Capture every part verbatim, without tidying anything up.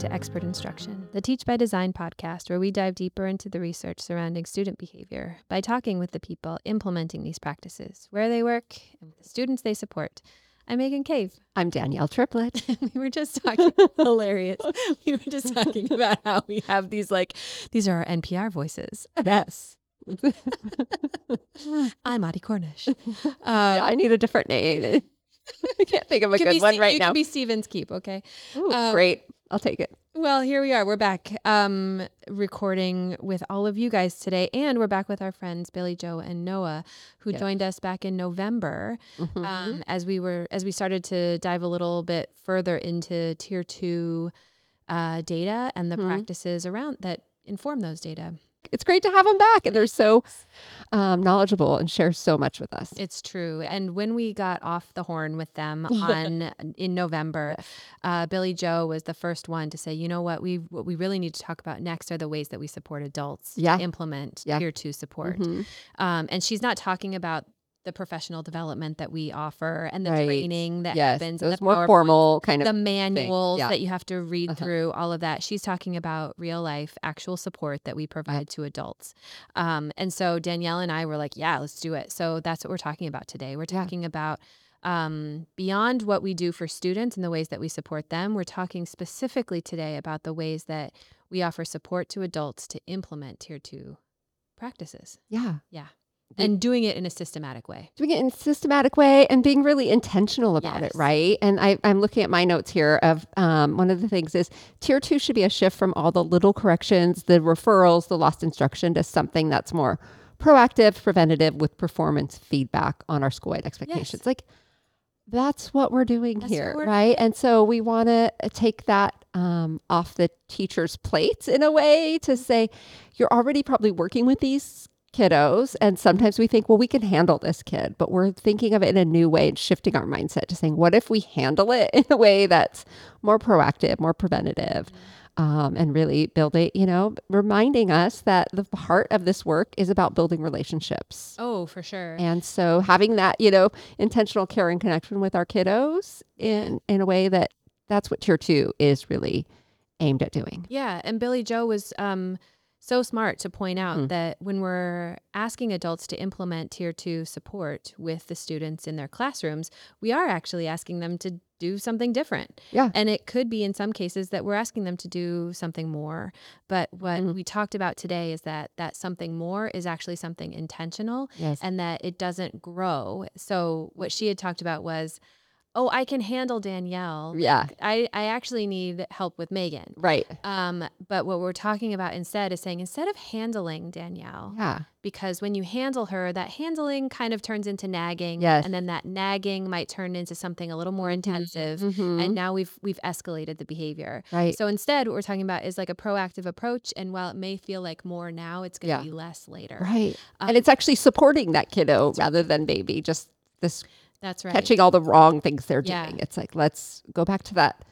to Expert Instruction, the Teach by Design podcast, where we dive deeper into the research surrounding student behavior by talking with the people implementing these practices, where they work, and with the students they support. I'm Megan Cave. I'm Danielle Triplett. We were just talking, hilarious. We were just talking about how we have these, like, these are our N P R voices. Yes. I'm Audie Cornish. Uh, yeah, I need a different name. I can't think of a good one St- right you now. You can be Stevens Keep, okay? Ooh, um, great. I'll take it. Well, here we are. We're back um, recording with all of you guys today. And we're back with our friends, Billy Joe and Noah, who yes. joined us back in November mm-hmm. um, as we were as we started to dive a little bit further into tier two uh, data and the mm-hmm. practices around that inform those data. It's great to have them back. And they're so um, knowledgeable and share so much with us. It's true. And when we got off the horn with them on in November, uh, Billy Joe was the first one to say, you know what, we what we really need to talk about next are the ways that we support adults yeah. to implement yeah. tier two support. Mm-hmm. Um, and she's not talking about the professional development that we offer and the right. training that yes. happens. Those and the more formal kind of the manuals yeah. that you have to read uh-huh. through, all of that. She's talking about real life, actual support that we provide to adults. Um, and so Danielle and I were like, yeah, let's do it. So that's what we're talking about today. We're talking yeah. about um, beyond what we do for students and the ways that we support them. We're talking specifically today about the ways that we offer support to adults to implement tier two practices. Yeah. Yeah. And doing it in a systematic way. Doing it in a systematic way and being really intentional about yes. it, right? And I, I'm looking at my notes here of um, one of the things is tier two should be a shift from all the little corrections, the referrals, the lost instruction to something that's more proactive, preventative with performance feedback on our school-wide expectations. Yes. Like that's what we're doing that's here, we're right? And so we want to take that um, off the teacher's plates in a way to say, you're already probably working with these kiddos. And sometimes we think, well, we can handle this kid, but we're thinking of it in a new way and shifting our mindset to saying, what if we handle it in a way that's more proactive, more preventative, mm-hmm. um, and really build it, you know, reminding us that the heart of this work is about building relationships. Oh, for sure. And so having that, you know, intentional care and connection with our kiddos in, in a way that that's what tier two is really aimed at doing. Yeah. And Billy Joe was, um, so smart to point out mm. that when we're asking adults to implement tier two support with the students in their classrooms, we are actually asking them to do something different. Yeah. And it could be in some cases that we're asking them to do something more. But what mm. we talked about today is that that something more is actually something intentional yes. and that it doesn't grow. So what she had talked about was, oh, I can handle Danielle. Yeah. I, I actually need help with Megan. Right. Um, but what we're talking about instead is saying, instead of handling Danielle, yeah. because when you handle her, that handling kind of turns into nagging. Yes. And then that nagging might turn into something a little more intensive. Mm-hmm. And now we've we've escalated the behavior. Right. So instead, what we're talking about is like a proactive approach. And while it may feel like more now, it's going to yeah. be less later. Right. Um, and it's actually supporting that kiddo rather than maybe just this That's right. catching all the wrong things they're yeah. doing. It's like, let's go back to that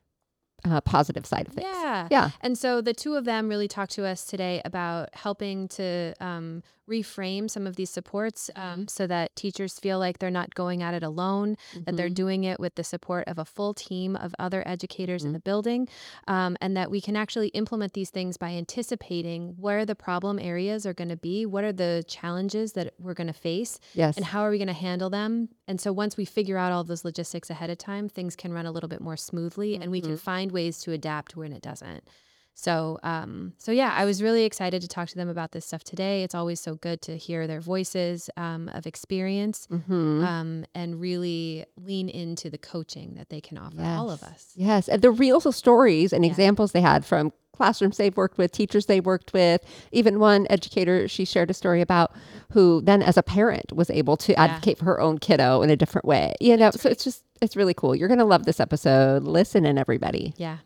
uh, positive side of things. Yeah. Yeah. And so the two of them really talked to us today about helping to um, reframe some of these supports um, mm-hmm. so that teachers feel like they're not going at it alone, mm-hmm. that they're doing it with the support of a full team of other educators mm-hmm. in the building, um, and that we can actually implement these things by anticipating where the problem areas are going to be, what are the challenges that we're going to face, yes. and how are we going to handle them. And so once we figure out all those logistics ahead of time, things can run a little bit more smoothly, mm-hmm. and we can find ways to adapt when it doesn't. So, um, so yeah, I was really excited to talk to them about this stuff today. It's always so good to hear their voices um, of experience mm-hmm. um, and really lean into the coaching that they can offer yes. all of us. Yes, and the real stories and yeah. examples they had from classrooms they've worked with, teachers they worked with, even one educator she shared a story about who then as a parent was able to advocate yeah. for her own kiddo in a different way. You know, That's so right. it's just, it's really cool. You're going to love this episode. Listen in, everybody. Yeah.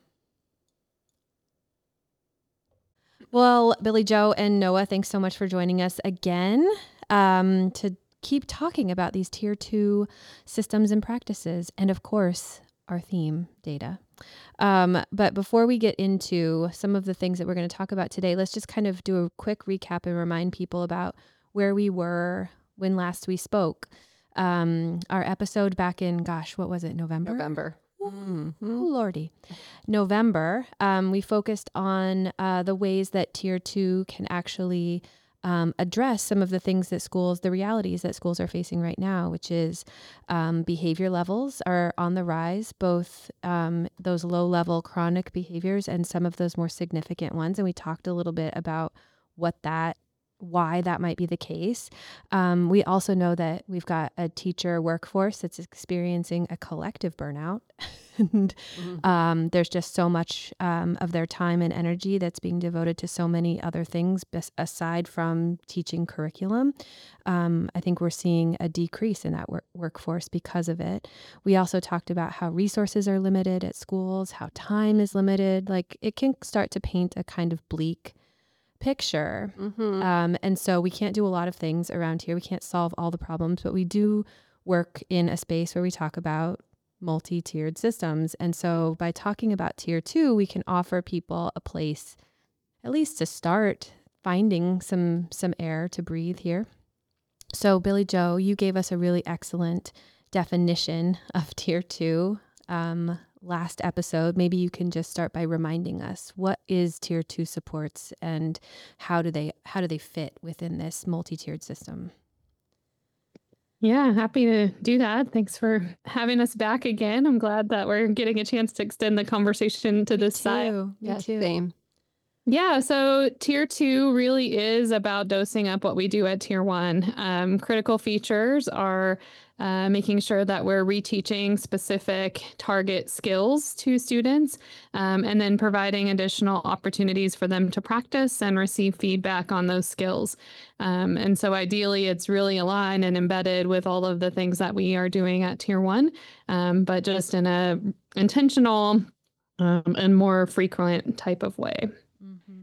Well, Billy Joe and Noah, thanks so much for joining us again um, to keep talking about these tier two systems and practices. And of course, our theme, data. Um, but before we get into some of the things that we're going to talk about today, let's just kind of do a quick recap and remind people about where we were when last we spoke. Um, our episode back in, gosh, what was it? November? November. Mhm. Lordy. November, um, we focused on uh, the ways that tier two can actually um, address some of the things that schools, the realities that schools are facing right now, which is um, behavior levels are on the rise, both um, those low level chronic behaviors and some of those more significant ones. And we talked a little bit about what that why that might be the case. Um, we also know that we've got a teacher workforce that's experiencing a collective burnout. and Mhm. um, there's just so much um, of their time and energy that's being devoted to so many other things bes- aside from teaching curriculum. Um, I think we're seeing a decrease in that work- workforce because of it. We also talked about how resources are limited at schools, how time is limited. Like it can start to paint a kind of bleak picture. Mhm. Um, and so we can't do a lot of things around here. We can't solve all the problems, but we do work in a space where we talk about multi-tiered systems. And so by talking about tier two, we can offer people a place, at least to start finding some some air to breathe here. So Billy Joe, you gave us a really excellent definition of tier two um, last episode. Maybe you can just start by reminding us, what is tier two supports and how do they how do they fit within this multi-tiered system? Yeah, happy to do that. Thanks for having us back again. I'm glad that we're getting a chance to extend the conversation to this side. Too. Me Yes, too. same. Yeah, so tier two really is about dosing up what we do at tier one. Um, critical features are uh, making sure that we're reteaching specific target skills to students, um, and then providing additional opportunities for them to practice and receive feedback on those skills. Um, and so ideally, it's really aligned and embedded with all of the things that we are doing at tier one, um, but just in a intentional um, and more frequent type of way. Mm-hmm.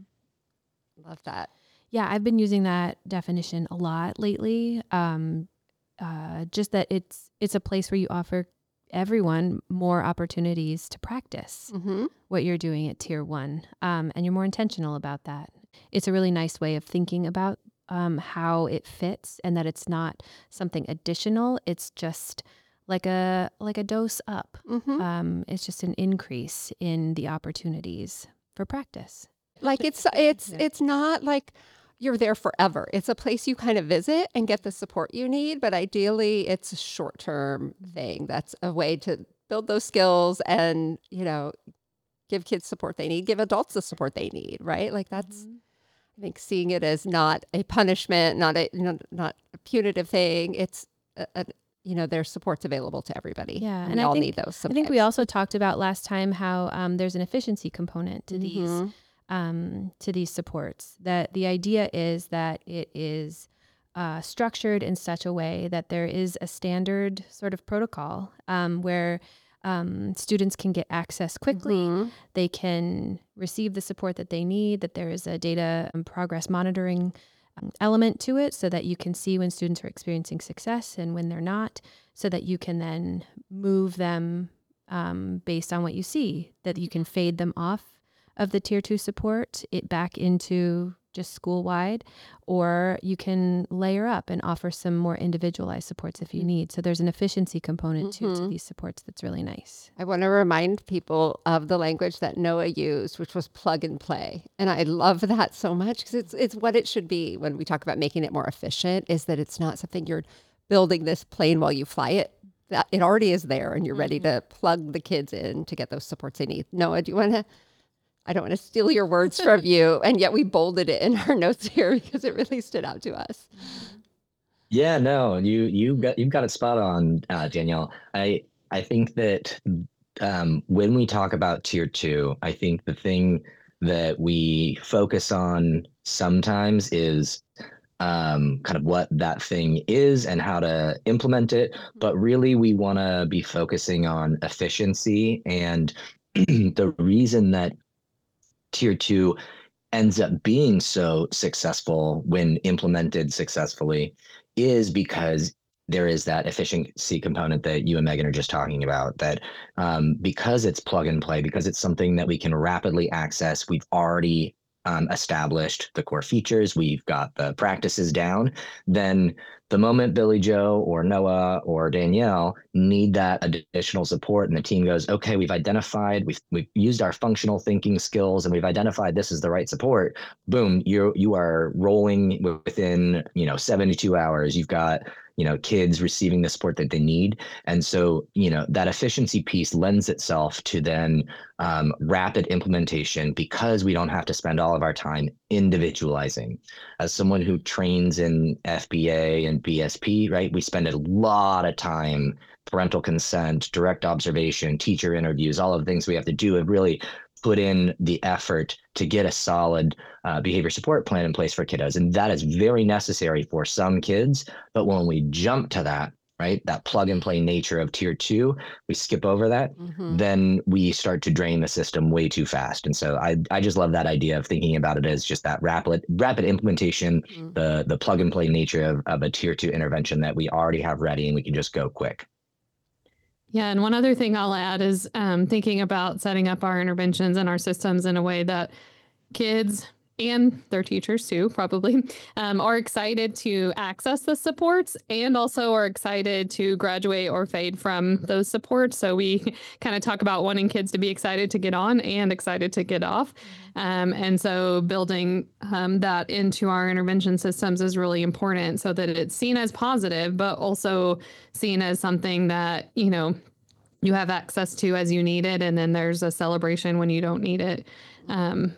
Love that. Yeah, I've been using that definition a lot lately. Um, uh, just that it's it's a place where you offer everyone more opportunities to practice Mm-hmm. what you're doing at tier one, um, and you're more intentional about that. It's a really nice way of thinking about um, how it fits, and that it's not something additional. It's just like a like a dose up. Mm-hmm. Um, it's just an increase in the opportunities for practice. Like it's it's Yeah. it's not like you're there forever. It's a place you kind of visit and get the support you need, but ideally it's a short-term thing. That's a way to build those skills and, you know, give kids support they need, give adults the support they need, right? Like that's Mhm. I think seeing it as not a punishment, not a you know, not a punitive thing. It's a, a, you know, there's supports available to everybody. Yeah, and and we I all think need those I sometimes. think we also talked about last time how um, there's an efficiency component to these Mhm. um, to these supports. That the idea is that it is uh, structured in such a way that there is a standard sort of protocol um, where um, students can get access quickly. Mhm. They can receive the support that they need. That there is a data and progress monitoring um, element to it, so that you can see when students are experiencing success and when they're not, so that you can then move them um, based on what you see, that you can fade them off of the tier two support it back into just school wide, or you can layer up and offer some more individualized supports if you need. So there's an efficiency component too to Mhm. these supports that's really nice. I want to remind people of the language that Noah used, which was plug and play. And I love that so much because it's it's what it should be when we talk about making it more efficient, is that it's not something you're building this plane while you fly it. That it already is there and you're ready to plug the kids in to get those supports they need. Noah, do you want to I don't want to steal your words from you, and yet we bolded it in our notes here because it really stood out to us. Yeah, no, you you got you've got it spot on, uh, Danielle. I I think that um, when we talk about tier two, I think the thing that we focus on sometimes is um, kind of what that thing is and how to implement it. But really, we want to be focusing on efficiency. And the reason that tier two ends up being so successful when implemented successfully is because there is that efficiency component that you and Megan are just talking about, that um, because it's plug and play, because it's something that we can rapidly access, we've already um, established the core features, we've got the practices down, then the moment Billy Joe or Noah or Danielle need that additional support, and the team goes, okay, we've identified, we've we've used our functional thinking skills, and we've identified this is the right support. Boom, you you are rolling within you know seventy-two hours. You've got you know kids receiving the support that they need, and so you know that efficiency piece lends itself to then um, rapid implementation because we don't have to spend all of our time individualizing. As someone who trains in F B A and B S P, right, we spend a lot of time, parental consent, direct observation, teacher interviews, all of the things we have to do and really put in the effort to get a solid uh, behavior support plan in place for kiddos. And that is very necessary for some kids. But when we jump to that, right, that plug and play nature of tier two, we skip over that, Mhm. then we start to drain the system way too fast. And so I, I just love that idea of thinking about it as just that rapid rapid implementation, Mhm. the the plug and play nature of, of a tier two intervention that we already have ready and we can just go quick. Yeah, and one other thing I'll add is um, thinking about setting up our interventions and our systems in a way that kids and their teachers too, probably, um, are excited to access the supports and also are excited to graduate or fade from those supports. So we kind of talk about wanting kids to be excited to get on and excited to get off. Um, and so building um, that into our intervention systems is really important so that it's seen as positive, but also seen as something that, you know, you have access to as you need it. And then there's a celebration when you don't need it. Um,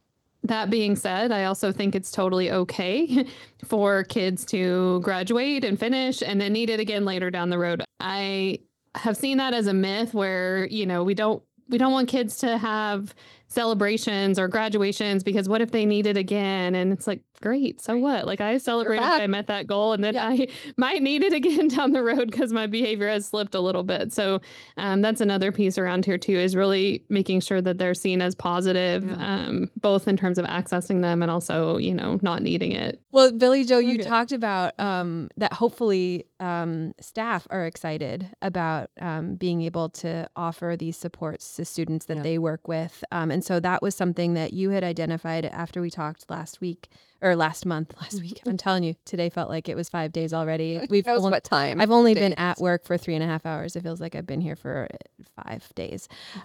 that being said, I also think it's totally okay for kids to graduate and finish and then need it again later down the road. I have seen that as a myth where, you know, we don't we don't want kids to have celebrations or graduations because what if they need it again? And it's like, great, so what? Like I celebrated, back. I met that goal, and then Yeah. I might need it again down the road because my behavior has slipped a little bit. So um, that's another piece around here too, is really making sure that they're seen as positive, Yeah. um, both in terms of accessing them and also, you know, not needing it. Well, Billy Joe, you Okay. talked about um, that hopefully um, staff are excited about um, being able to offer these supports to students that Yeah. they work with. Um, and so that was something that you had identified after we talked last week or last month, last week. I'm telling you, today felt like it was five days already. We've Knows only- what time. I've only been days. at work for three and a half hours. It feels like I've been here for five days.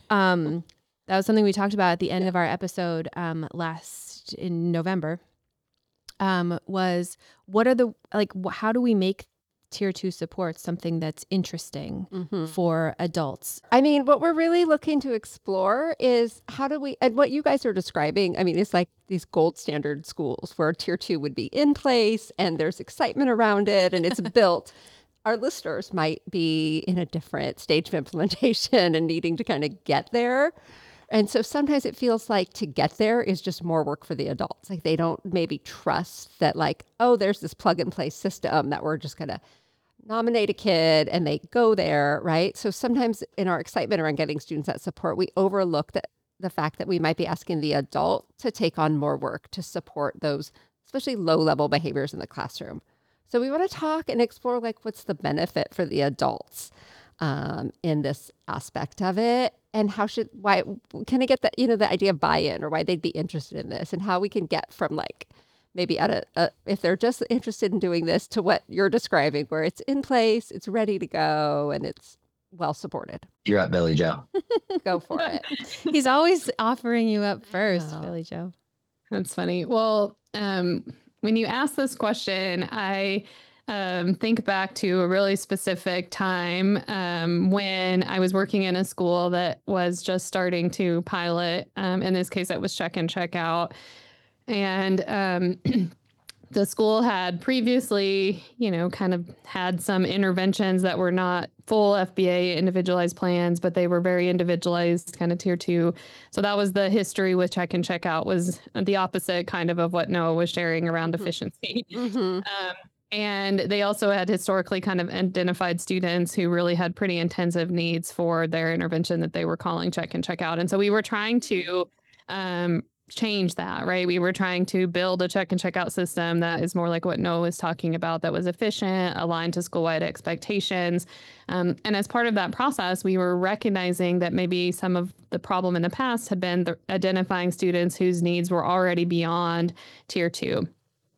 Um, that was something we talked about at the end of our episode um, last in November. Um, was what are the like? Wh- how do we make tier two supports something that's interesting Mhm. for adults? I mean, what we're really looking to explore is how do we, and what you guys are describing, I mean, it's like these gold standard schools where tier two would be in place and there's excitement around it and it's built. Our listeners might be in a different stage of implementation and needing to kind of get there. And so sometimes it feels like to get there is just more work for the adults. Like they don't maybe trust that, like, oh, there's this plug and play system that we're just going to nominate a kid and they go there, right? So sometimes in our excitement around getting students that support, we overlook the, the fact that we might be asking the adult to take on more work to support those, especially low level behaviors in the classroom. So we want to talk and explore like what's the benefit for the adults um, in this aspect of it, and how should why can I get that you know the idea of buy-in or why they'd be interested in this, and how we can get from like maybe at a, a if they're just interested in doing this to what you're describing, where it's in place, it's ready to go, and it's well supported. You're up, Billy Joe. Go for it. He's always offering you up first, know. Billy Joe. That's funny. Well, um, when you ask this question, I um, think back to a really specific time um, when I was working in a school that was just starting to pilot. Um, in this case, it was check in, check out. And um, the school had previously, you know, kind of had some interventions that were not full F B A individualized plans, but they were very individualized, kind of tier two. So that was the history with check in, check out, was the opposite kind of of what Noah was sharing around Mhm. efficiency. Mm-hmm. Um, and they also had historically kind of identified students who really had pretty intensive needs for their intervention that they were calling check in, check out. And so we were trying to um, change that, right? We were trying to build a check and check out system that is more like what Noah was talking about, that was efficient, aligned to school-wide expectations. Um, and as part of that process, we were recognizing that maybe some of the problem in the past had been the identifying students whose needs were already beyond tier two.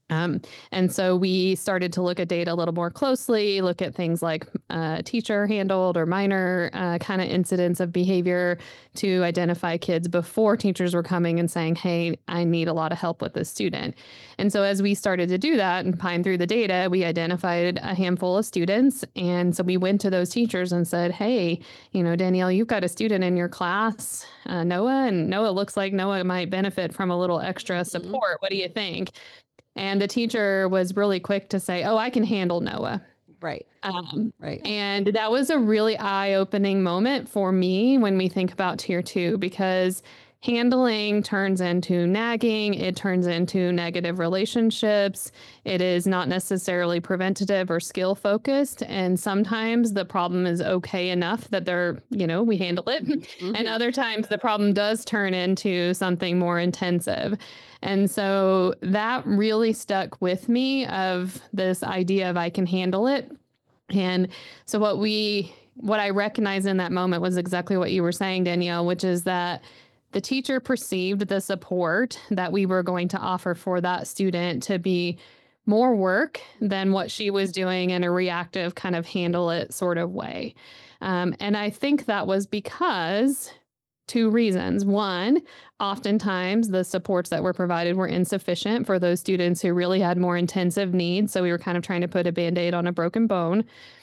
Um, and so we started to look at data a little more closely, look at things like uh, teacher handled or minor uh, kind of incidents of behavior to identify kids before teachers were coming and saying, hey, I need a lot of help with this student. And so as we started to do that and pine through the data, we identified a handful of students. And so we went to those teachers and said, hey, you know, Danielle, you've got a student in your class, uh, Noah, and Noah looks like Noah might benefit from a little extra support. What do you think? And the teacher was really quick to say, oh, I can handle Noah. Right. Um, Right. and that was a really eye-opening moment for me when we think about tier two, because handling turns into nagging, it turns into negative relationships. It is not necessarily preventative or skill focused. And sometimes the problem is okay enough that they're, you know, we handle it. Mm-hmm. And other times the problem does turn into something more intensive. And so that really stuck with me, of this idea of I can handle it. And so what we, what I recognized in that moment was exactly what you were saying, Danielle, which is that the teacher perceived the support that we were going to offer for that student to be more work than what she was doing in a reactive kind of handle it sort of way. Um, and I think that was because two reasons. One, oftentimes the supports that were provided were insufficient for those students who really had more intensive needs. So we were kind of trying to put a Band-Aid on a broken bone.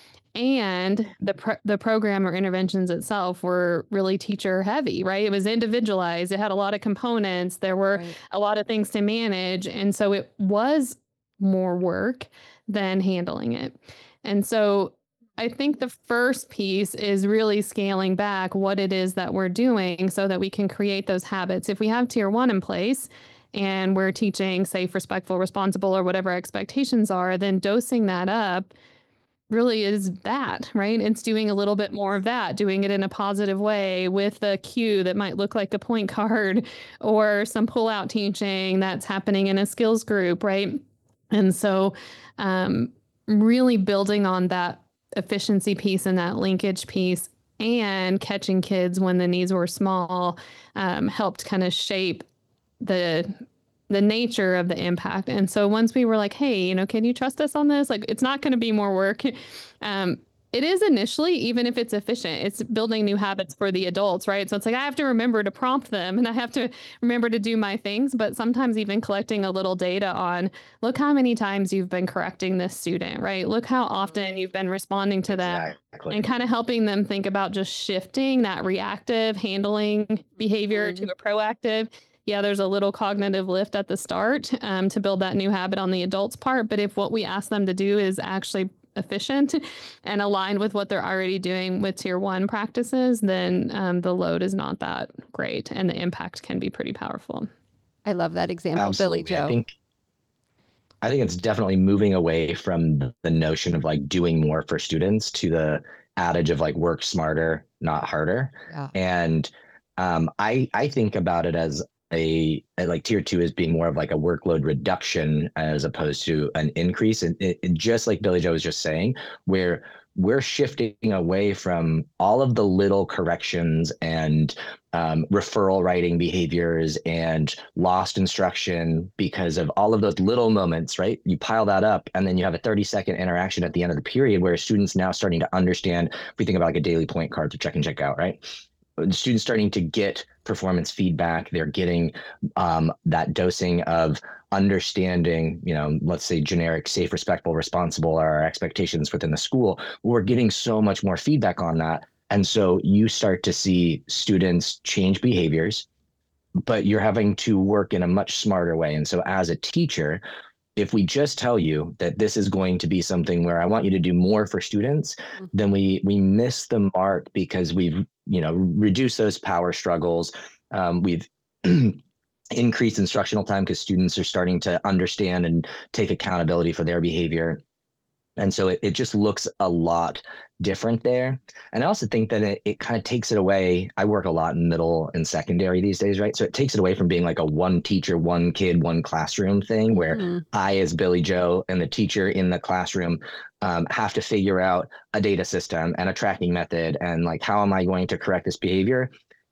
And the pro- the program or interventions itself were really teacher heavy, right? It was individualized. It had a lot of components. There were Right. a lot of things to manage. And so it was more work than handling it. And so I think the first piece is really scaling back what it is that we're doing so that we can create those habits. If we have tier one in place and we're teaching safe, respectful, responsible, or whatever expectations are, then dosing that up really is that, right? It's doing a little bit more of that, doing it in a positive way with a cue that might look like a point card or some pull-out teaching that's happening in a skills group, right? And so um, really building on that efficiency piece and that linkage piece and catching kids when the needs were small um, helped kind of shape the the nature of the impact. And so once we were like, hey, you know, can you trust us on this? Like, it's not going to be more work. Um, it is initially, even if it's efficient, it's building new habits for the adults, right? So it's like, I have to remember to prompt them and I have to remember to do my things, but sometimes even collecting a little data on, look how many times you've been correcting this student, right? Look how often you've been responding to them. Exactly. And kind of helping them think about just shifting that reactive handling behavior Mhm. to a proactive. Yeah, there's a little cognitive lift at the start um, to build that new habit on the adult's part. But if what we ask them to do is actually efficient and aligned with what they're already doing with tier one practices, then um, the load is not that great and the impact can be pretty powerful. I love that example, Absolutely. Billy Joe. I think I think it's definitely moving away from the notion of like doing more for students to the adage of like work smarter, not harder. Yeah. And um, I I think about it as a, a like tier two as being more of like a workload reduction as opposed to an increase. And it, it, just like Billy Joe was just saying, where we're shifting away from all of the little corrections and um, referral writing behaviors and lost instruction because of all of those little moments, right? You pile that up and then you have a thirty second interaction at the end of the period where students now starting to understand, if we think about like a daily point card to check and check out, right? The students starting to get performance feedback. They're getting um, that dosing of understanding, you know, let's say generic, safe, respectful, responsible are our expectations within the school. We're getting so much more feedback on that. And so you start to see students change behaviors, but you're having to work in a much smarter way. And so as a teacher, if we just tell you that this is going to be something where I want you to do more for students, Mhm. then we we miss the mark because we've, you know, reduced those power struggles. Um, we've increased instructional time because students are starting to understand and take accountability for their behavior. And so it, it just looks a lot different there. And I also think that it, it kind of takes it away. I work a lot in middle and secondary these days, right? So it takes it away from being like a one teacher, one kid, one classroom thing where Mhm. I, as Billy Joe, and the teacher in the classroom um, have to figure out a data system and a tracking method and like, how am I going to correct this behavior?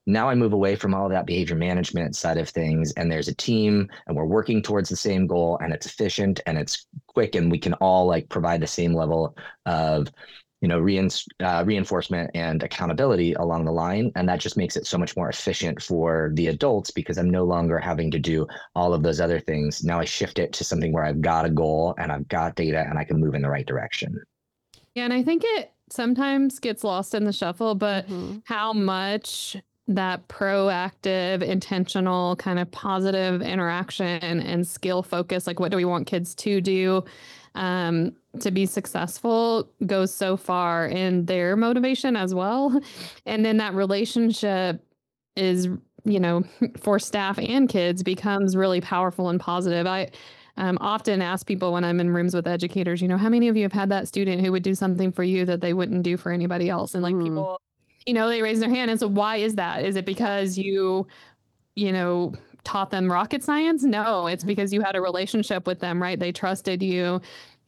now I move away from all of that behavior management side of things, and there's a team and we're working towards the same goal, and it's efficient and it's quick, and we can all like provide the same level of, you know, rein- uh, reinforcement and accountability along the line. And that just makes it so much more efficient for the adults, because I'm no longer having to do all of those other things. Now I shift it to something where I've got a goal and I've got data and I can move in the right direction. Yeah, and I think it sometimes gets lost in the shuffle, but Mhm. how much that proactive, intentional, kind of positive interaction and skill focus, like what do we want kids to do um, to be successful, goes so far in their motivation as well. And then that relationship is, you know, for staff and kids becomes really powerful and positive. I um, often ask people when I'm in rooms with educators, you know, how many of you have had that student who would do something for you that they wouldn't do for anybody else? And like Mm. people, you know, they raise their hand. And so why is that? Is it because you, you know, taught them rocket science? No, it's because you had a relationship with them, right? They trusted you.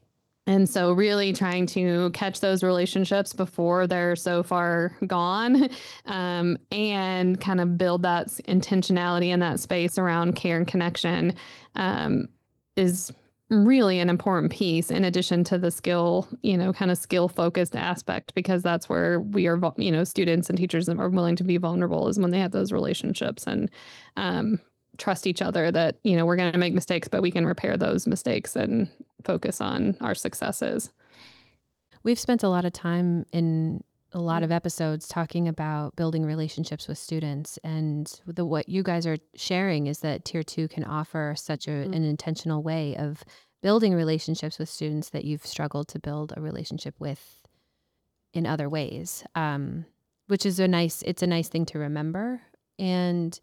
And so really trying to catch those relationships before they're so far gone, um, and kind of build that s- intentionality in that space around care and connection, um, is really an important piece in addition to the skill, you know, kind of skill focused aspect, because that's where we are, vul- you know, students and teachers are willing to be vulnerable is when they have those relationships and, um, trust each other that, you know, we're going to make mistakes, but we can repair those mistakes and focus on our successes. We've spent a lot of time in a lot Mm. of episodes talking about building relationships with students, and the what you guys are sharing is that tier two can offer such a, Mm. an intentional way of building relationships with students that you've struggled to build a relationship with in other ways, um, which is a nice it's a nice thing to remember. And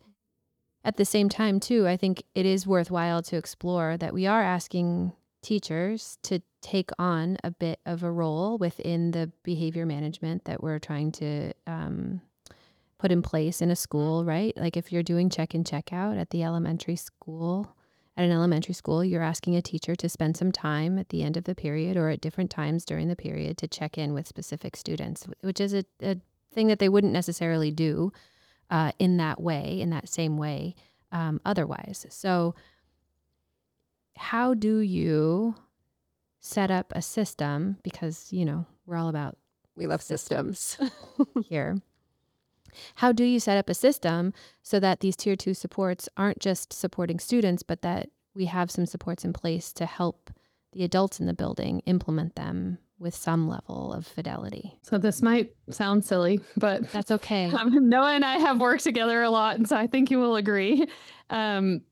at the same time, too, I think it is worthwhile to explore that we are asking teachers to take on a bit of a role within the behavior management that we're trying to um, put in place in a school, right? Like if you're doing check in, check out at the elementary school, at an elementary school, you're asking a teacher to spend some time at the end of the period or at different times during the period to check in with specific students, wh- which is a, a thing that they wouldn't necessarily do uh, in that way, in that same way, um, otherwise. So, how do you set up a system? Because, you know, we're all about We love systems. here. How do you set up a system so that these tier two supports aren't just supporting students, but that we have some supports in place to help the adults in the building implement them with some level of fidelity? So this might sound silly, but That's okay. um, Noah and I have worked together a lot, and so I think you will agree. Um,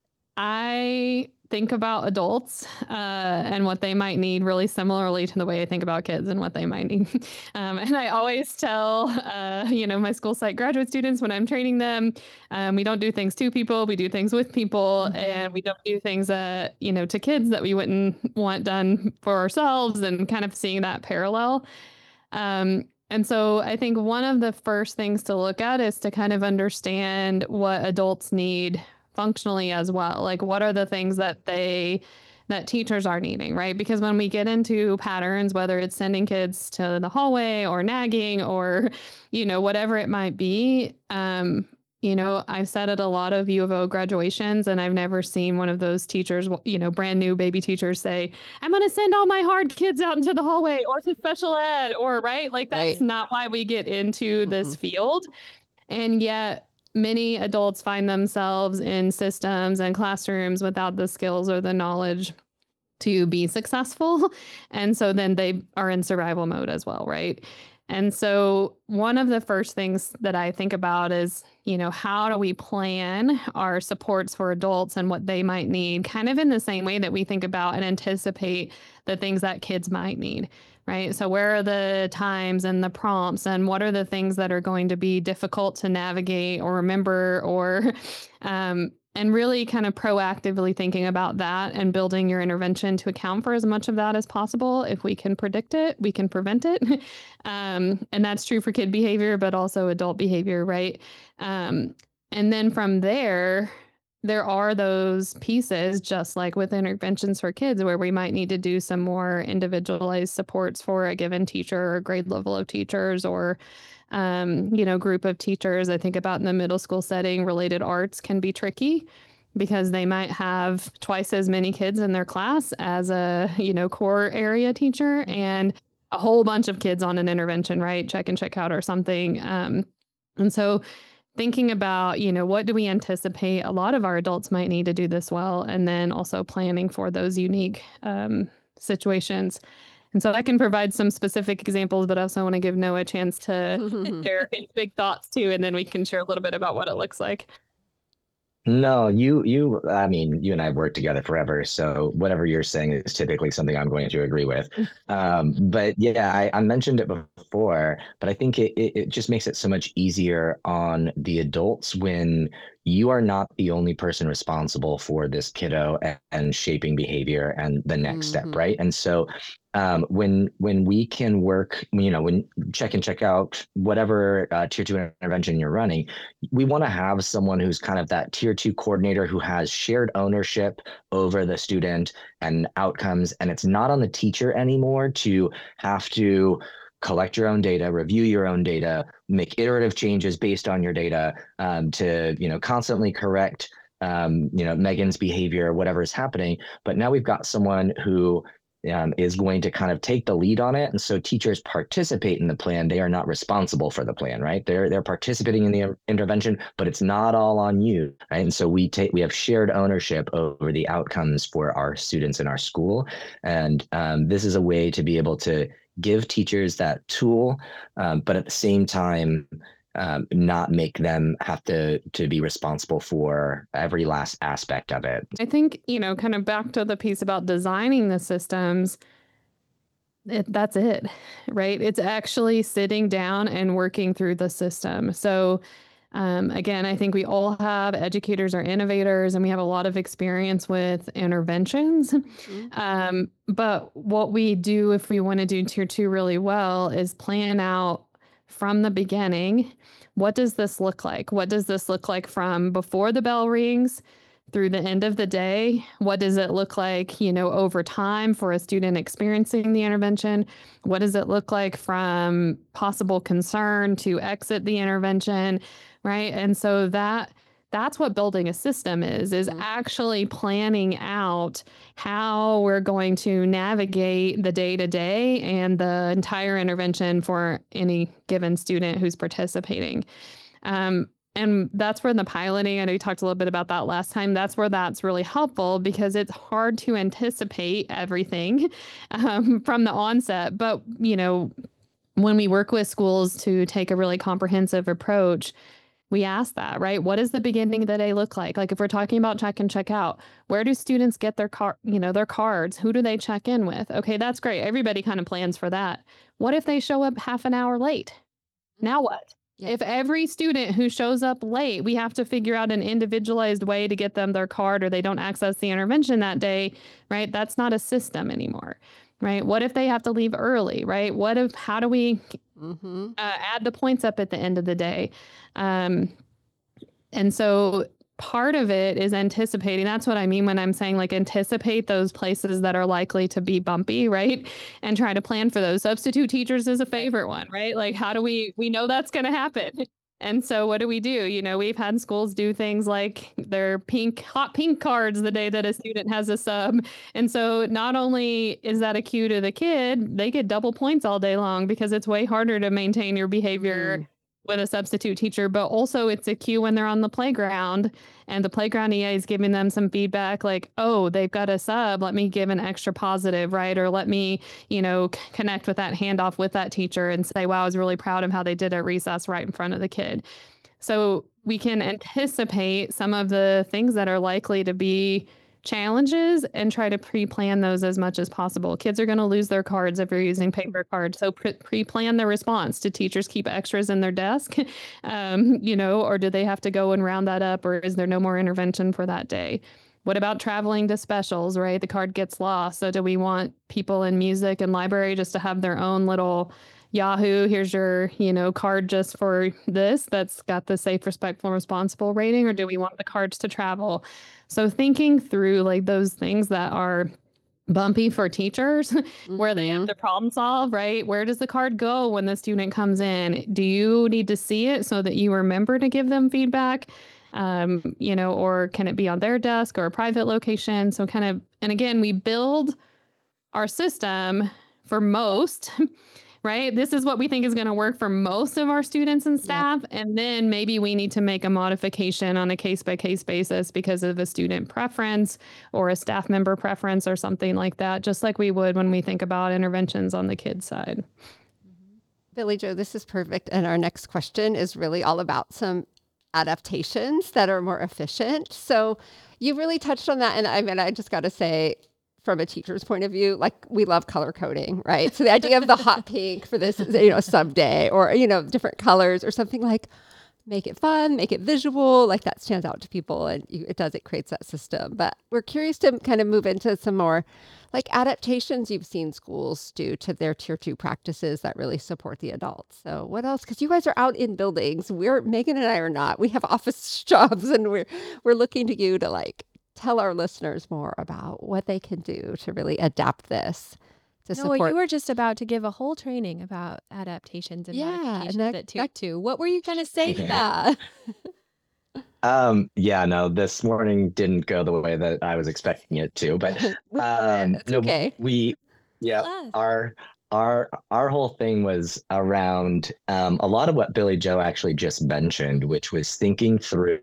I think about adults uh, and what they might need really similarly to the way I think about kids and what they might need. Um, and I always tell, uh, you know, my school site graduate students when I'm training them, um, we don't do things to people, we do things with people, Mhm. and we don't do things that, you know, to kids that we wouldn't want done for ourselves, and kind of seeing that parallel. Um, and so I think one of the first things to look at is to kind of understand what adults need functionally as well. Like what are the things that they that teachers are needing, right? Because when we get into patterns, whether it's sending kids to the hallway or nagging or, you know, whatever it might be, um, you know, I've sat at a lot of U of O graduations, and I've never seen one of those teachers, you know, brand new baby teachers say, I'm going to send all my hard kids out into the hallway or to special ed, or right. Like that's Right. not why we get into this Mm-mm. field. And yet many adults find themselves in systems and classrooms without the skills or the knowledge to be successful. And so then they are in survival mode as well, right? And so one of the first things that I think about is, you know, how do we plan our supports for adults and what they might need, kind of in the same way that we think about and anticipate the things that kids might need, right? So where are the times and the prompts, and what are the things that are going to be difficult to navigate or remember, or um, and really kind of proactively thinking about that and building your intervention to account for as much of that as possible. If we can predict it, we can prevent it. Um, and that's true for kid behavior, but also adult behavior, right? Um, and then from there, there are those pieces, just like with interventions for kids, where we might need to do some more individualized supports for a given teacher or grade level of teachers or, um, you know, group of teachers. I think about in the middle school setting, related arts can be tricky because they might have twice as many kids in their class as a, you know, core area teacher and a whole bunch of kids on an intervention, right? Check and check out or something. Um, and so thinking about, you know, what do we anticipate a lot of our adults might need to do this well, and then also planning for those unique um, situations. And so I can provide some specific examples, but I also want to give Noah a chance to share his big thoughts too, and then we can share a little bit about what it looks like. No, you, you, I mean, you and I have worked together forever. So whatever you're saying is typically something I'm going to agree with. Um, but yeah, I, I mentioned it before, but I think it, it, it just makes it so much easier on the adults when you are not the only person responsible for this kiddo and, and shaping behavior and the next Mm-hmm. step, right? And so um, when when we can work, you know, when check and check out whatever uh, tier two intervention you're running, we want to have someone who's kind of that tier two coordinator who has shared ownership over the student and outcomes. And it's not on the teacher anymore to have to collect your own data, review your own data, make iterative changes based on your data, um, to, you know, constantly correct, um, you know, Megan's behavior, whatever is happening. But now we've got someone who Um, is going to kind of take the lead on it. And so teachers participate in the plan. They are not responsible for the plan, right? They're they're participating in the intervention, but it's not all on you, right? And so we take we have shared ownership over the outcomes for our students in our school. And um, this is a way to be able to give teachers that tool, um, but at the same time, um, not make them have to to be responsible for every last aspect of it. I think, you know, kind of back to the piece about designing the systems, it, that's it, right? It's actually sitting down and working through the system. So, um, again, I think we all have educators or innovators, and we have a lot of experience with interventions. Mm-hmm. Um, but what we do if we want to do tier two really well is plan out from the beginning. What does this look like? What does this look like from before the bell rings through the end of the day? What does it look like, you know, over time for a student experiencing the intervention? What does it look like from possible concern to exit the intervention, right? And so that that's what building a system is, is Mhm. actually planning out how we're going to navigate the day-to-day and the entire intervention for any given student who's participating. Um, and that's where the piloting, I know you talked a little bit about that last time, that's where that's really helpful because it's hard to anticipate everything um, from the onset. But, you know, when we work with schools to take a really comprehensive approach, we ask that, right? What does the beginning of the day look like? Like if we're talking about check and check out, where do students get their car, you know, their cards? Who do they check in with? Okay, that's great. Everybody kind of plans for that. What if they show up half an hour late? Now what? Yeah. If every student who shows up late, we have to figure out an individualized way to get them their card or they don't access the intervention that day, right? That's not a system anymore, right? What if they have to leave early, right? What if, how do we Mm-hmm. uh, add the points up at the end of the day? Um, and so part of it is anticipating. That's what I mean when I'm saying like anticipate those places that are likely to be bumpy, right? And try to plan for those. Substitute teachers is a favorite one, right? Like how do we, we know that's going to happen. And so what do we do? You know, we've had schools do things like their pink, hot pink cards the day that a student has a sub. And so not only is that a cue to the kid, they get double points all day long because it's way harder to maintain your behavior Mm. with a substitute teacher, but also it's a cue when they're on the playground and the playground E A is giving them some feedback like, oh, they've got a sub, let me give an extra positive, right? Or let me, you know, c- connect with that handoff with that teacher and say, wow, I was really proud of how they did at recess right in front of the kid. So we can anticipate some of the things that are likely to be challenges and try to pre-plan those as much as possible. Kids are going to lose their cards if you're using paper cards. So pre- pre-plan the response. Do teachers keep extras in their desk? um, you know, or do they have to go and round that up, or is there no more intervention for that day? What about traveling to specials, right? The card gets lost. So do we want people in music and library just to have their own little, Yahoo, here's your, you know, card just for this that's got the safe, respectful, and responsible rating, or do we want the cards to travel? So thinking through like those things that are bumpy for teachers where they have Mhm. to problem solve, right? Where does the card go when the student comes in? Do you need to see it so that you remember to give them feedback? Um, you know, or can it be on their desk or a private location? So kind of, and again, we build our system for most, right? This is what we think is going to work for most of our students and Yep. staff. And then maybe we need to make a modification on a case by case basis because of a student preference or a staff member preference or something like that, just like we would when we think about interventions on the kids side. Billy Joe, this is perfect. And our next question is really all about some adaptations that are more efficient. So you really touched on that. And I mean, I just got to say, from a teacher's point of view, like we love color coding, right? So the idea of the hot pink for this, you know, someday, or, you know, different colors or something, like make it fun, make it visual, like that stands out to people, and you, it does, it creates that system. But we're curious to kind of move into some more like adaptations you've seen schools do to their tier two practices that really support the adults. So what else? Because you guys are out in buildings. We're Megan and I are not. We have office jobs, and we're we're looking to you to like tell our listeners more about what they can do to really adapt this to Noah, support. you were just about to give a whole training about adaptations and Yeah, and modifications that- at tier that- two. What were you going to say to Yeah. that? Yeah. Um, yeah, no, this morning didn't go the way that I was expecting it to, but um, It's no, okay. we, yeah, Tell us. our our our whole thing was around um, a lot of what Billy Joe actually just mentioned, which was thinking through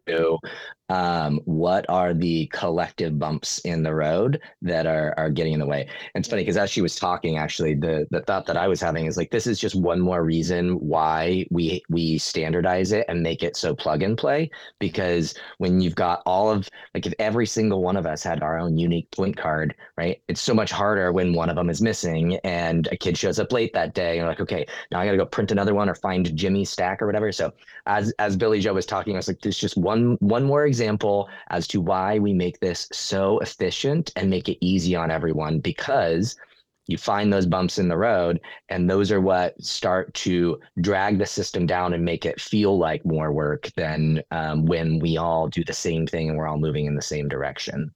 um, what are the collective bumps in the road that are are getting in the way. And it's funny because as she was talking, actually, the the thought that I was having is like, this is just one more reason why we we standardize it and make it so plug and play. Because when you've got all of, like, if every single one of us had our own unique point card, right? It's so much harder when one of them is missing and a kid shows up late that day. And you're like, okay, now I got to go print another one or find Jimmy's stack or whatever. So as as Billy Joe was talking, I was like, there's just one one more example as to why we make this so efficient and make it easy on everyone, because you find those bumps in the road, and those are what start to drag the system down and make it feel like more work than um, when we all do the same thing and we're all moving in the same direction.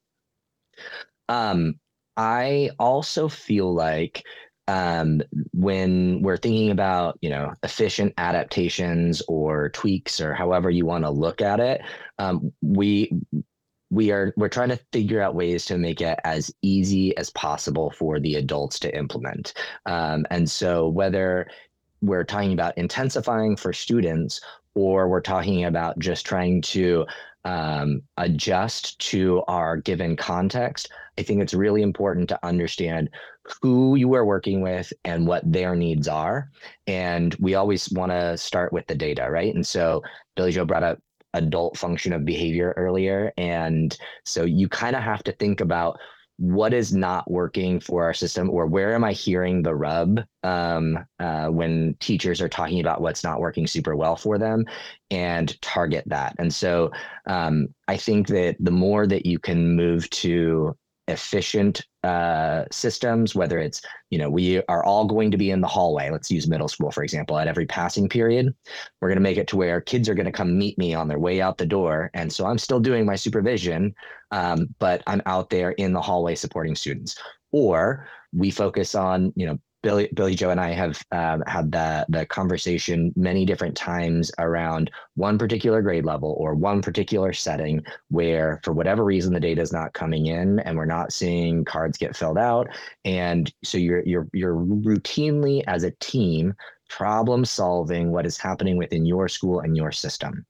Um, I also feel like um, when we're thinking about, you know, efficient adaptations or tweaks or however you want to look at it, um, we we are we're trying to figure out ways to make it as easy as possible for the adults to implement. Um, and so whether we're talking about intensifying for students, or we're talking about just trying to um, adjust to our given context, I think it's really important to understand who you are working with and what their needs are. And we always want to start with the data, right? And so Billy Joe brought up adult function of behavior earlier. And so you kind of have to think about what is not working for our system, or where am I hearing the rub um, uh, when teachers are talking about what's not working super well for them, and target that. And so um, I think that the more that you can move to efficient uh, systems, whether it's, you know, we are all going to be in the hallway. Let's use middle school, for example, at every passing period. We're going to make it to where kids are going to come meet me on their way out the door. And so I'm still doing my supervision, um, but I'm out there in the hallway supporting students. Or we focus on, you know, Billy, Billy Joe and I have um, had the, the conversation many different times around one particular grade level or one particular setting where, for whatever reason, the data is not coming in and we're not seeing cards get filled out. And so you're you're you're routinely, as a team, problem solving what is happening within your school and your system.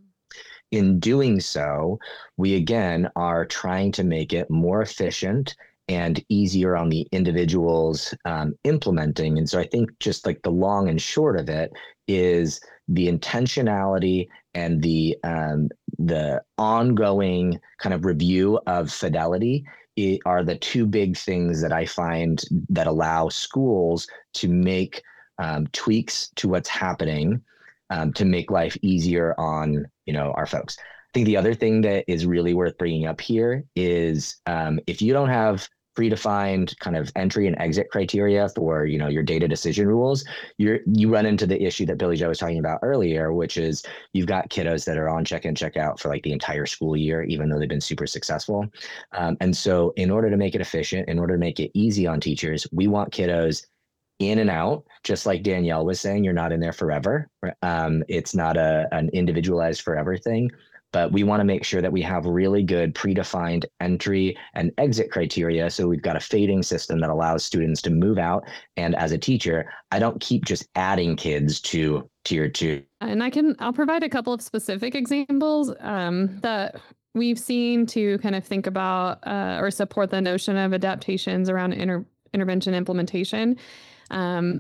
In doing so, we again are trying to make it more efficient and easier on the individuals um, implementing. And so I think just like the long and short of it is the intentionality and the um, the ongoing kind of review of fidelity it, are the two big things that I find that allow schools to make um, tweaks to what's happening um, to make life easier on, you know, our folks. I think the other thing that is really worth bringing up here is um, if you don't have predefined kind of entry and exit criteria for, you know, your data decision rules, you're you run into the issue that Billy Joe was talking about earlier, which is you've got kiddos that are on check in, check out for like the entire school year, even though they've been super successful. Um, and so in order to make it efficient, in order to make it easy on teachers, we want kiddos in and out, just like Danielle was saying. You're not in there forever. Um, it's not a an individualized forever thing, but we want to make sure that we have really good predefined entry and exit criteria. So we've got a fading system that allows students to move out. And as a teacher, I don't keep just adding kids to tier two. And I can, I'll provide a couple of specific examples um, that we've seen to kind of think about uh, or support the notion of adaptations around inter- intervention implementation. Um,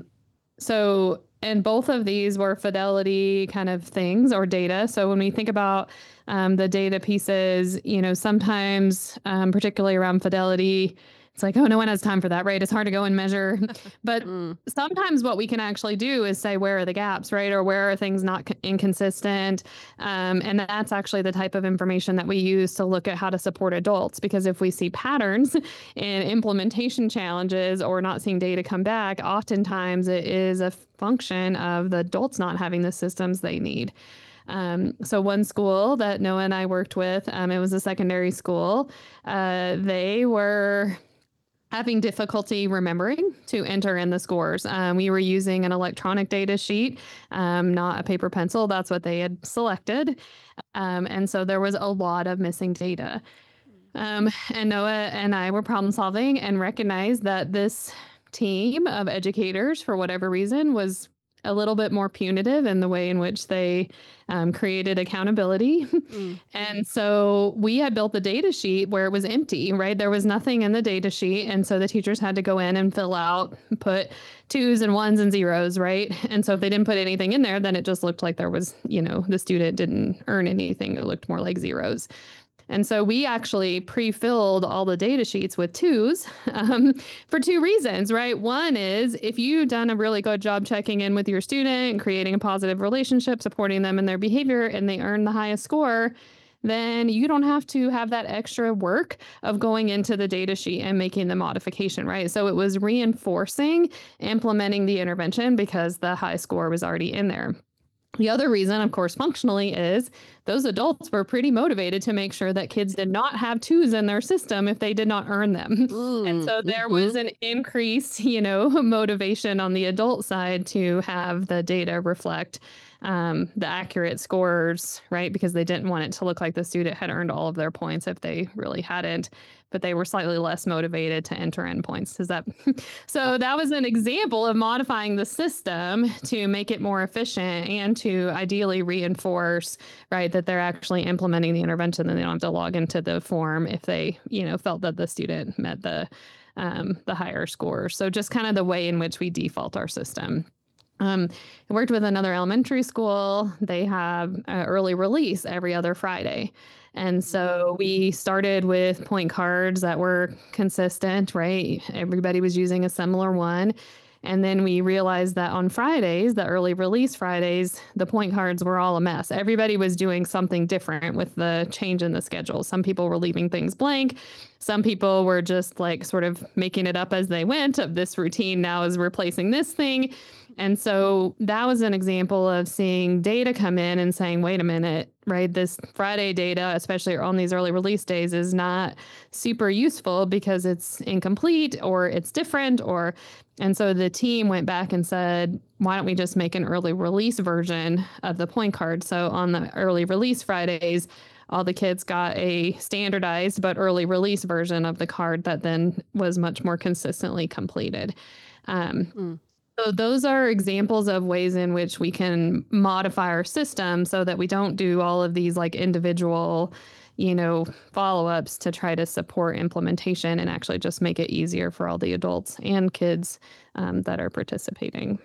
so, and both of these were fidelity kind of things or data. So when we think about um, the data pieces, you know, sometimes, um, particularly around fidelity, it's like, oh, no one has time for that, right? It's hard to go and measure. But Mm. sometimes what we can actually do is say, where are the gaps, right? Or where are things not c- inconsistent? Um, and that's actually the type of information that we use to look at how to support adults. Because if we see patterns in implementation challenges or not seeing data come back, oftentimes it is a function of the adults not having the systems they need. Um, so one school that Noah and I worked with, um, it was a secondary school. Uh, they were having difficulty remembering to enter in the scores. Um, we were using an electronic data sheet, um, not a paper pencil. That's what they had selected. Um, and so there was a lot of missing data. Um, and Noah and I were problem solving and recognized that this team of educators, for whatever reason, was a little bit more punitive in the way in which they um, created accountability. Mm. And so we had built the data sheet where it was empty, right? There was nothing in the data sheet. And so the teachers had to go in and fill out, put twos and ones and zeros, right? And so if they didn't put anything in there, then it just looked like there was, you know, the student didn't earn anything. It looked more like zeros. And so we actually pre-filled all the data sheets with twos um, for two reasons, right? One is if you've done a really good job checking in with your student and creating a positive relationship, supporting them in their behavior, and they earn the highest score, then you don't have to have that extra work of going into the data sheet and making the modification, right? So it was reinforcing implementing the intervention because the high score was already in there. The other reason, of course, functionally is those adults were pretty motivated to make sure that kids did not have twos in their system if they did not earn them. Mm. And so there Mhm. was an increased, you know, motivation on the adult side to have the data reflect um, the accurate scores, right? Because they didn't want it to look like the student had earned all of their points if they really hadn't, but they were slightly less motivated to enter endpoints. Is that so? That was an example of modifying the system to make it more efficient and to ideally reinforce, right, that they're actually implementing the intervention and they don't have to log into the form if they, you know, felt that the student met the um, the higher scores. So just kind of the way in which we default our system. Um, I worked with another elementary school. They have uh, early release every other Friday. And so we started with point cards that were consistent, right? Everybody was using a similar one. And then we realized that on Fridays, the early release Fridays, the point cards were all a mess. Everybody was doing something different with the change in the schedule. Some people were leaving things blank. Some people were just like sort of making it up as they went of this routine now is replacing this thing. And so that was an example of seeing data come in and saying, wait a minute, right? This Friday data, especially on these early release days, is not super useful because it's incomplete or it's different or, and so the team went back and said, why don't we just make an early release version of the point card? So on the early release Fridays, all the kids got a standardized but early release version of the card that then was much more consistently completed. Um, Mm. So those are examples of ways in which we can modify our system so that we don't do all of these like individual, you know, follow-ups to try to support implementation and actually just make it easier for all the adults and kids um, that are participating.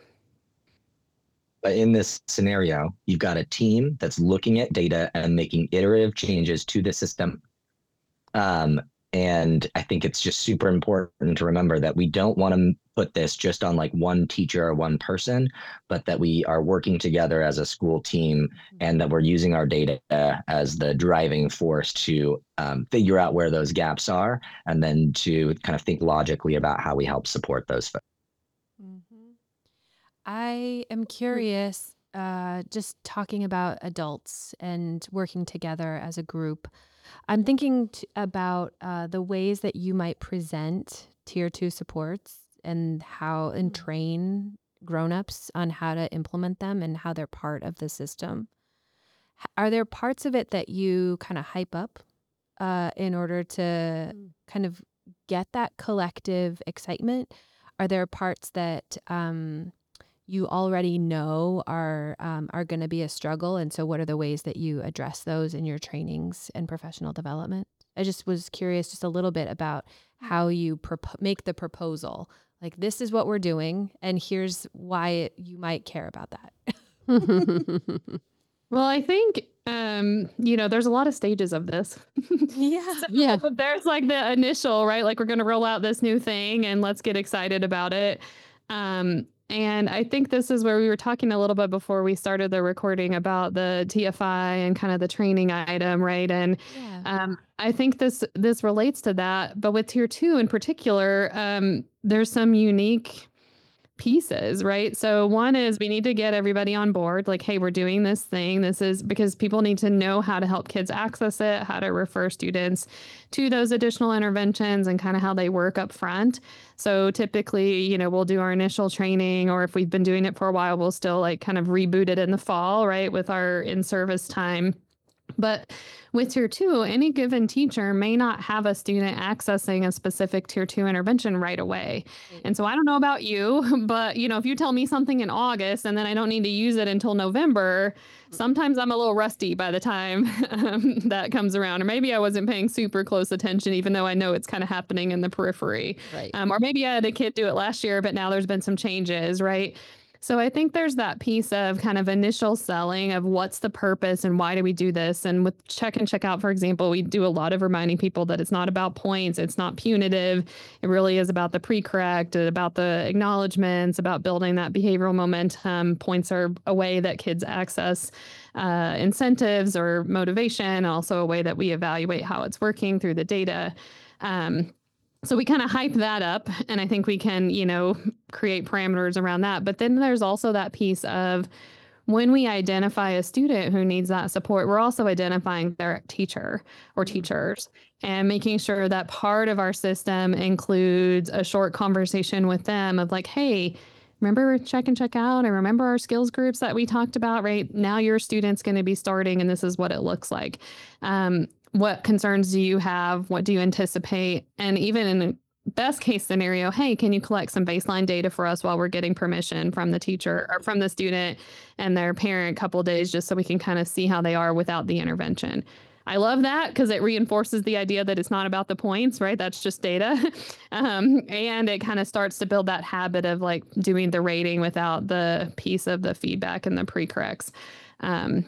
But in this scenario, you've got a team that's looking at data and making iterative changes to the system. Um, And I think it's just super important to remember that we don't want to put this just on like one teacher or one person, but that we are working together as a school team and that we're using our data as the driving force to um, figure out where those gaps are and then to kind of think logically about how we help support those folks. Mm-hmm. I am curious, uh, just talking about adults and working together as a group. I'm thinking t- about uh, the ways that you might present tier two supports and how and train grown-ups on how to implement them and how they're part of the system. H- Are there parts of it that you kind of hype up uh, in order to kind of get that collective excitement? Are there parts that um, you already know are um, are going to be a struggle, and so what are the ways that you address those in your trainings and professional development? I just was curious just a little bit about how you propo- make the proposal. Like, this is what we're doing, and here's why you might care about that. Well, I think, um, you know, there's a lot of stages of this. Yeah. So Yeah. there's like the initial, right? Like we're going to roll out this new thing and let's get excited about it. Um, and I think this is where we were talking a little bit before we started the recording about the T F I and kind of the training item, right? And Yeah. um, I think this this relates to that. But with tier two in particular, um, there's some unique pieces, right? So one is we need to get everybody on board, like, hey, we're doing this thing. This is because people need to know how to help kids access it, how to refer students to those additional interventions and kind of how they work up front. So typically, you know, we'll do our initial training, or if we've been doing it for a while, we'll still like kind of reboot it in the fall, right? With our in-service time. But with tier two, any given teacher may not have a student accessing a specific tier two intervention right away. Right. And so I don't know about you, but you know, if you tell me something in August and then I don't need to use it until November, sometimes I'm a little rusty by the time um, that comes around. Or maybe I wasn't paying super close attention, even though I know it's kind of happening in the periphery. Right. Um, or maybe I had a kid do it last year, but now there's been some changes, right? So I think there's that piece of kind of initial selling of what's the purpose and why do we do this? And with check and check out, for example, we do a lot of reminding people that it's not about points. It's not punitive. It really is about the pre-correct, about the acknowledgments, about building that behavioral momentum. Points are a way that kids access uh, incentives or motivation, also a way that we evaluate how it's working through the data. Um, So we kind of hype that up, and I think we can, you know, create parameters around that. But then there's also that piece of when we identify a student who needs that support, we're also identifying their teacher or teachers and making sure that part of our system includes a short conversation with them of like, hey, remember check and check out and remember our skills groups that we talked about, right? Now your student's going to be starting and this is what it looks like. Um, what concerns do you have? What do you anticipate? And even in the best case scenario, hey, can you collect some baseline data for us while we're getting permission from the teacher or from the student and their parent a couple of days just so we can kind of see how they are without the intervention. I love that because it reinforces the idea that it's not about the points, right? That's just data. um, and it kind of starts to build that habit of like doing the rating without the piece of the feedback and the pre-corrects. Um,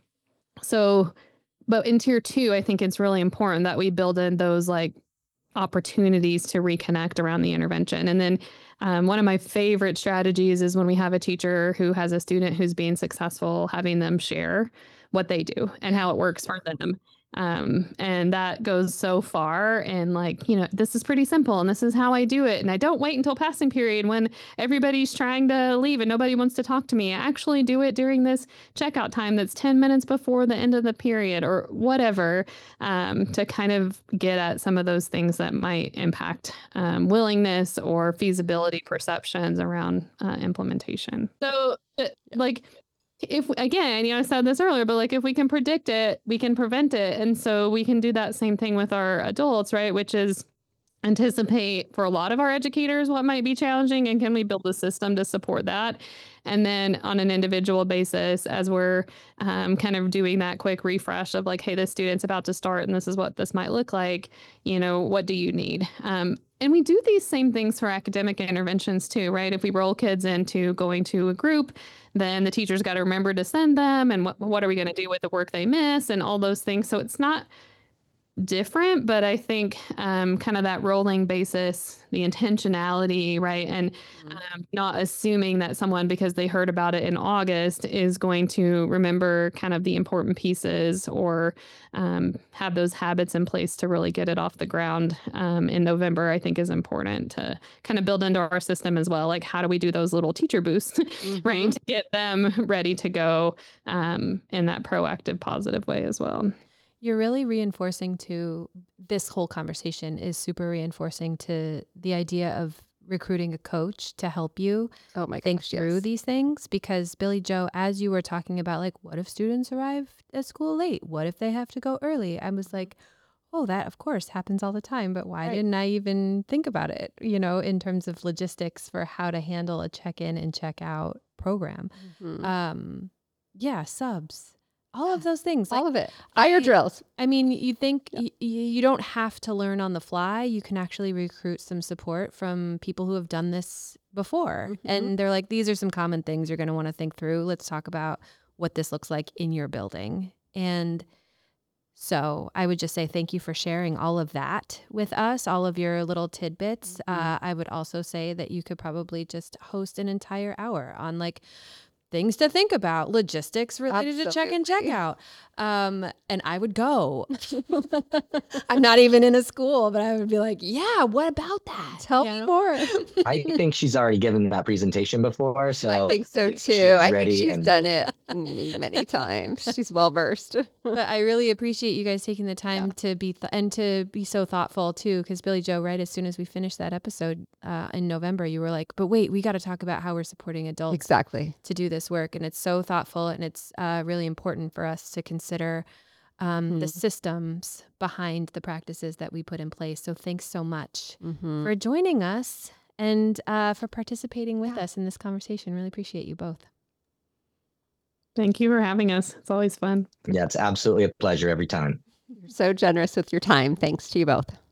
so But in tier two, I think it's really important that we build in those like opportunities to reconnect around the intervention. And then um, one of my favorite strategies is when we have a teacher who has a student who's being successful, having them share what they do and how it works for them. Um, and that goes so far. And like, you know, this is pretty simple and this is how I do it. And I don't wait until passing period when everybody's trying to leave and nobody wants to talk to me. I actually do it during this checkout time that's ten minutes before the end of the period or whatever, um, to kind of get at some of those things that might impact um, willingness or feasibility perceptions around uh, implementation. So, uh, like, if again, you know, I said this earlier, but like if we can predict it, we can prevent it. And so we can do that same thing with our adults, right? Which is anticipate for a lot of our educators what might be challenging and can we build a system to support that? And then on an individual basis, as we're um, kind of doing that quick refresh of like, hey, this student's about to start and this is what this might look like, you know, what do you need? Um, and we do these same things for academic interventions too, right? If we roll kids into going to a group, then the teacher's got to remember to send them and what, what are we going to do with the work they miss and all those things. So it's not different, but I think um, kind of that rolling basis, the intentionality, right? And um, not assuming that someone, because they heard about it in August, is going to remember kind of the important pieces or um, have those habits in place to really get it off the ground um, in November, I think is important to kind of build into our system as well. Like, how do we do those little teacher boosts, Mhm. right? To get them ready to go um, in that proactive, positive way as well. You're really reinforcing to this whole conversation is super reinforcing to the idea of recruiting a coach to help you Oh my think gosh, through yes. these things. Because Billy Joe, as you were talking about, like, what if students arrive at school late? What if they have to go early? I was like, oh, that of course happens all the time, but why Right. didn't I even think about it, you know, in terms of logistics for how to handle a check-in and check-out program? Mhm. Um, yeah, subs, all of those things. Like, All of it. Fire I- drills. I mean, you think Yep. y- y- you don't have to learn on the fly. You can actually recruit some support from people who have done this before. Mhm. And they're like, these are some common things you're going to want to think through. Let's talk about what this looks like in your building. And so I would just say thank you for sharing all of that with us, all of your little tidbits. Mhm. Uh, I would also say that you could probably just host an entire hour on like things to think about, logistics related to check and Absolutely. check out. Um, and I would go. I'm not even in a school, but I would be like, yeah, what about that? Tell You me know? more. I think she's already given that presentation before, so I think so she's too. I think ready she's and- done it many, many times. She's well versed. But I really appreciate you guys taking the time to be th- and to be so thoughtful too. Because Billy Joe, right as soon as we finished that episode uh, in November, you were like, "But wait, we got to talk about how we're supporting adults Exactly. to do this work," and it's so thoughtful and it's uh, really important for us to consider um, the Mhm. systems behind the practices that we put in place. So thanks so much Mhm. for joining us and uh, for participating with Yeah. us in this conversation. Really appreciate you both. Thank you for having us. It's always fun. Yeah, it's absolutely a pleasure every time. You're so generous with your time. Thanks to you both.